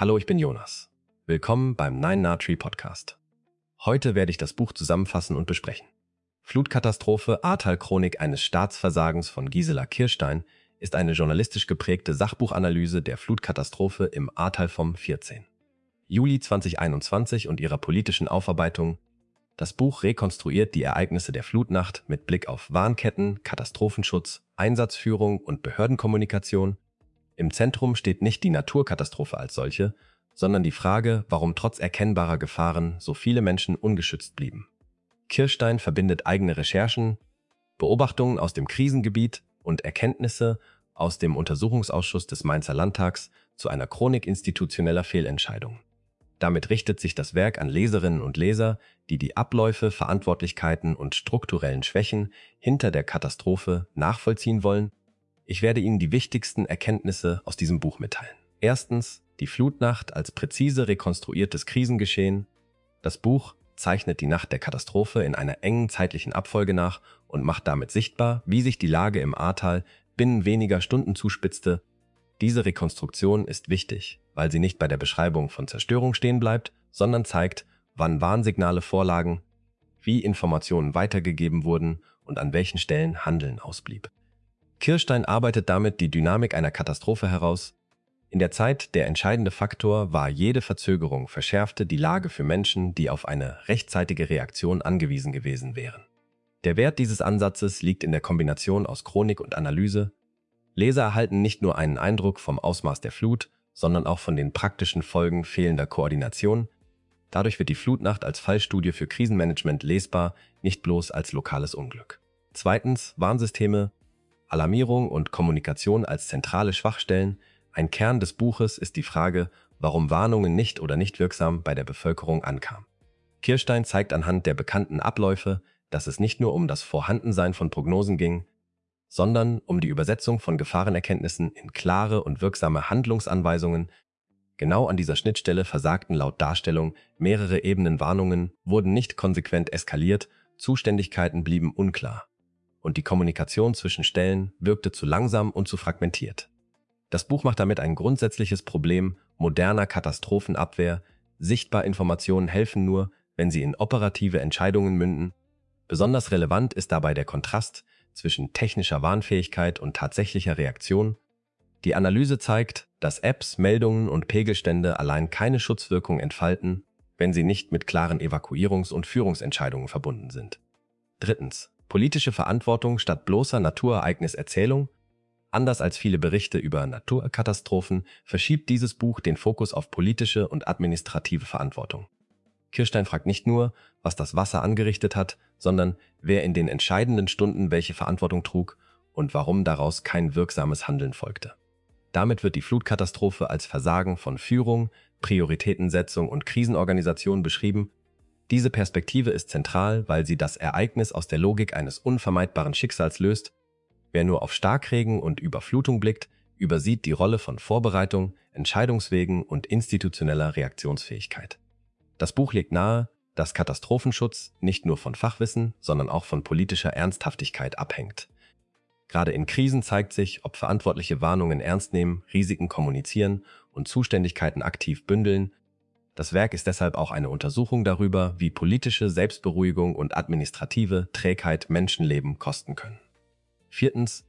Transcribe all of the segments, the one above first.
Hallo, ich bin Jonas. Willkommen beim Nine Na Tree Podcast. Heute werde ich das Buch zusammenfassen und besprechen. Flutkatastrophe Ahrtal-Chronik eines Staatsversagens von Gisela Kirstein ist eine journalistisch geprägte Sachbuchanalyse der Flutkatastrophe im Ahrtal vom 14. Juli 2021 und ihrer politischen Aufarbeitung. Das Buch rekonstruiert die Ereignisse der Flutnacht mit Blick auf Warnketten, Katastrophenschutz, Einsatzführung und Behördenkommunikation. Im Zentrum steht nicht die Naturkatastrophe als solche, sondern die Frage, warum trotz erkennbarer Gefahren so viele Menschen ungeschützt blieben. Kirstein verbindet eigene Recherchen, Beobachtungen aus dem Krisengebiet und Erkenntnisse aus dem Untersuchungsausschuss des Mainzer Landtags zu einer Chronik institutioneller Fehlentscheidungen. Damit richtet sich das Werk an Leserinnen und Leser, die die Abläufe, Verantwortlichkeiten und strukturellen Schwächen hinter der Katastrophe nachvollziehen wollen. Ich werde Ihnen die wichtigsten Erkenntnisse aus diesem Buch mitteilen. Erstens, die Flutnacht als präzise rekonstruiertes Krisengeschehen. Das Buch zeichnet die Nacht der Katastrophe in einer engen zeitlichen Abfolge nach und macht damit sichtbar, wie sich die Lage im Ahrtal binnen weniger Stunden zuspitzte. Diese Rekonstruktion ist wichtig, weil sie nicht bei der Beschreibung von Zerstörung stehen bleibt, sondern zeigt, wann Warnsignale vorlagen, wie Informationen weitergegeben wurden und an welchen Stellen Handeln ausblieb. Kirstein arbeitet damit die Dynamik einer Katastrophe heraus. In der Zeit der entscheidende Faktor war jede Verzögerung verschärfte die Lage für Menschen, die auf eine rechtzeitige Reaktion angewiesen gewesen wären. Der Wert dieses Ansatzes liegt in der Kombination aus Chronik und Analyse. Leser erhalten nicht nur einen Eindruck vom Ausmaß der Flut, sondern auch von den praktischen Folgen fehlender Koordination. Dadurch wird die Flutnacht als Fallstudie für Krisenmanagement lesbar, nicht bloß als lokales Unglück. Zweitens, Warnsysteme, Alarmierung und Kommunikation als zentrale Schwachstellen. Ein Kern des Buches ist die Frage, warum Warnungen nicht oder nicht wirksam bei der Bevölkerung ankamen. Kirstein zeigt anhand der bekannten Abläufe, dass es nicht nur um das Vorhandensein von Prognosen ging, sondern um die Übersetzung von Gefahrenerkenntnissen in klare und wirksame Handlungsanweisungen. Genau an dieser Schnittstelle versagten laut Darstellung mehrere Ebenen. Warnungen wurden nicht konsequent eskaliert, Zuständigkeiten blieben unklar und die Kommunikation zwischen Stellen wirkte zu langsam und zu fragmentiert. Das Buch macht damit ein grundsätzliches Problem moderner Katastrophenabwehr. Sichtbar Informationen helfen nur, wenn sie in operative Entscheidungen münden. Besonders relevant ist dabei der Kontrast zwischen technischer Warnfähigkeit und tatsächlicher Reaktion. Die Analyse zeigt, dass Apps, Meldungen und Pegelstände allein keine Schutzwirkung entfalten, wenn sie nicht mit klaren Evakuierungs- und Führungsentscheidungen verbunden sind. Drittens, politische Verantwortung statt bloßer Naturereigniserzählung. Anders als viele Berichte über Naturkatastrophen verschiebt dieses Buch den Fokus auf politische und administrative Verantwortung. Kirstein fragt nicht nur, was das Wasser angerichtet hat, sondern wer in den entscheidenden Stunden welche Verantwortung trug und warum daraus kein wirksames Handeln folgte. Damit wird die Flutkatastrophe als Versagen von Führung, Prioritätensetzung und Krisenorganisation beschrieben. Diese Perspektive ist zentral, weil sie das Ereignis aus der Logik eines unvermeidbaren Schicksals löst. Wer nur auf Starkregen und Überflutung blickt, übersieht die Rolle von Vorbereitung, Entscheidungswegen und institutioneller Reaktionsfähigkeit. Das Buch legt nahe, dass Katastrophenschutz nicht nur von Fachwissen, sondern auch von politischer Ernsthaftigkeit abhängt. Gerade in Krisen zeigt sich, ob Verantwortliche Warnungen ernst nehmen, Risiken kommunizieren und Zuständigkeiten aktiv bündeln. Das Werk ist deshalb auch eine Untersuchung darüber, wie politische Selbstberuhigung und administrative Trägheit Menschenleben kosten können. Viertens,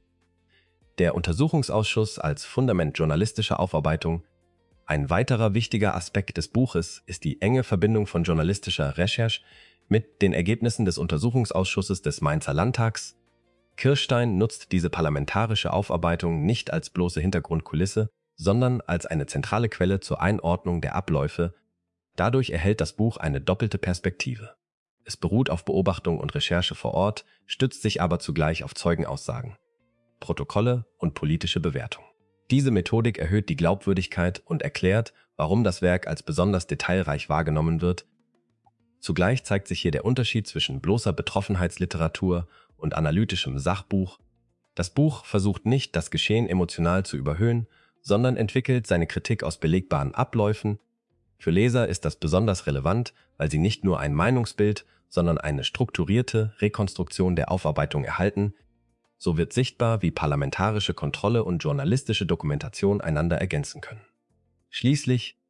der Untersuchungsausschuss als Fundament journalistischer Aufarbeitung. Ein weiterer wichtiger Aspekt des Buches ist die enge Verbindung von journalistischer Recherche mit den Ergebnissen des Untersuchungsausschusses des Mainzer Landtags. Kirstein nutzt diese parlamentarische Aufarbeitung nicht als bloße Hintergrundkulisse, sondern als eine zentrale Quelle zur Einordnung der Abläufe. Dadurch erhält das Buch eine doppelte Perspektive. Es beruht auf Beobachtung und Recherche vor Ort, stützt sich aber zugleich auf Zeugenaussagen, Protokolle und politische Bewertung. Diese Methodik erhöht die Glaubwürdigkeit und erklärt, warum das Werk als besonders detailreich wahrgenommen wird. Zugleich zeigt sich hier der Unterschied zwischen bloßer Betroffenheitsliteratur und analytischem Sachbuch. Das Buch versucht nicht, das Geschehen emotional zu überhöhen, sondern entwickelt seine Kritik aus belegbaren Abläufen. Für Leser ist das besonders relevant, weil sie nicht nur ein Meinungsbild, sondern eine strukturierte Rekonstruktion der Aufarbeitung erhalten. So wird sichtbar, wie parlamentarische Kontrolle und journalistische Dokumentation einander ergänzen können. Schließlich,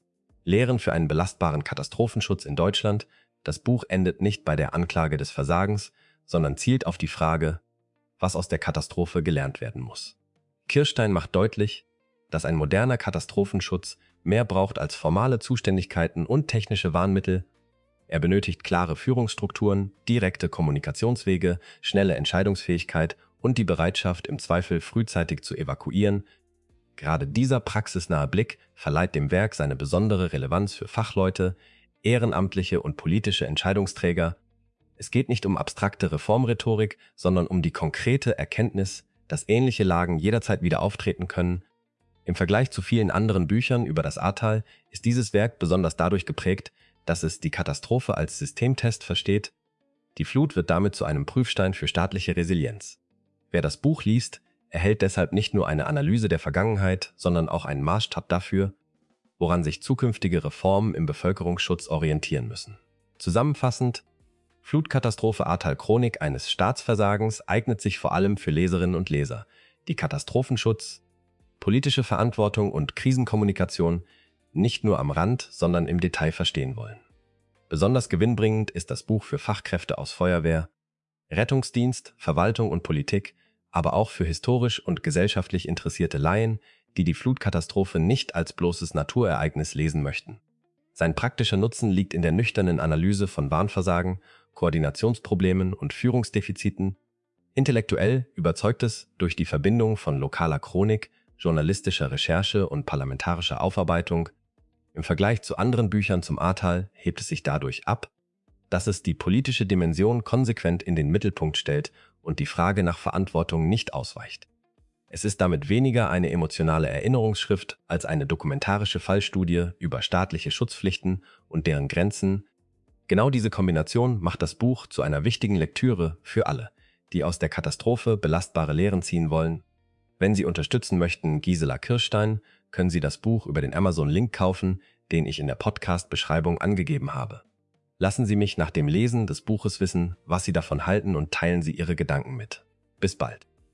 Lehren für einen belastbaren Katastrophenschutz in Deutschland. Das Buch endet nicht bei der Anklage des Versagens, sondern zielt auf die Frage, was aus der Katastrophe gelernt werden muss. Kirstein macht deutlich, dass ein moderner Katastrophenschutz mehr braucht als formale Zuständigkeiten und technische Warnmittel. Er benötigt klare Führungsstrukturen, direkte Kommunikationswege, schnelle Entscheidungsfähigkeit und die Bereitschaft, im Zweifel frühzeitig zu evakuieren. Gerade dieser praxisnahe Blick verleiht dem Werk seine besondere Relevanz für Fachleute, ehrenamtliche und politische Entscheidungsträger. Es geht nicht um abstrakte Reformrhetorik, sondern um die konkrete Erkenntnis, dass ähnliche Lagen jederzeit wieder auftreten können. Im Vergleich zu vielen anderen Büchern über das Ahrtal ist dieses Werk besonders dadurch geprägt, dass es die Katastrophe als Systemtest versteht. Die Flut wird damit zu einem Prüfstein für staatliche Resilienz. Wer das Buch liest, erhält deshalb nicht nur eine Analyse der Vergangenheit, sondern auch einen Maßstab dafür, woran sich zukünftige Reformen im Bevölkerungsschutz orientieren müssen. Zusammenfassend: Flutkatastrophe Ahrtal, Chronik eines Staatsversagens eignet sich vor allem für Leserinnen und Leser, die Katastrophenschutz, politische Verantwortung und Krisenkommunikation nicht nur am Rand, sondern im Detail verstehen wollen. Besonders gewinnbringend ist das Buch für Fachkräfte aus Feuerwehr, Rettungsdienst, Verwaltung und Politik, aber auch für historisch und gesellschaftlich interessierte Laien, die die Flutkatastrophe nicht als bloßes Naturereignis lesen möchten. Sein praktischer Nutzen liegt in der nüchternen Analyse von Warnversagen, Koordinationsproblemen und Führungsdefiziten. Intellektuell überzeugt es durch die Verbindung von lokaler Chronik, journalistischer Recherche und parlamentarischer Aufarbeitung. Im Vergleich zu anderen Büchern zum Ahrtal hebt es sich dadurch ab, dass es die politische Dimension konsequent in den Mittelpunkt stellt und die Frage nach Verantwortung nicht ausweicht. Es ist damit weniger eine emotionale Erinnerungsschrift als eine dokumentarische Fallstudie über staatliche Schutzpflichten und deren Grenzen. Genau diese Kombination macht das Buch zu einer wichtigen Lektüre für alle, die aus der Katastrophe belastbare Lehren ziehen wollen. Wenn Sie unterstützen möchten Gisela Kirstein, können Sie das Buch über den Amazon-Link kaufen, den ich in der Podcast-Beschreibung angegeben habe. Lassen Sie mich nach dem Lesen des Buches wissen, was Sie davon halten, und teilen Sie Ihre Gedanken mit. Bis bald.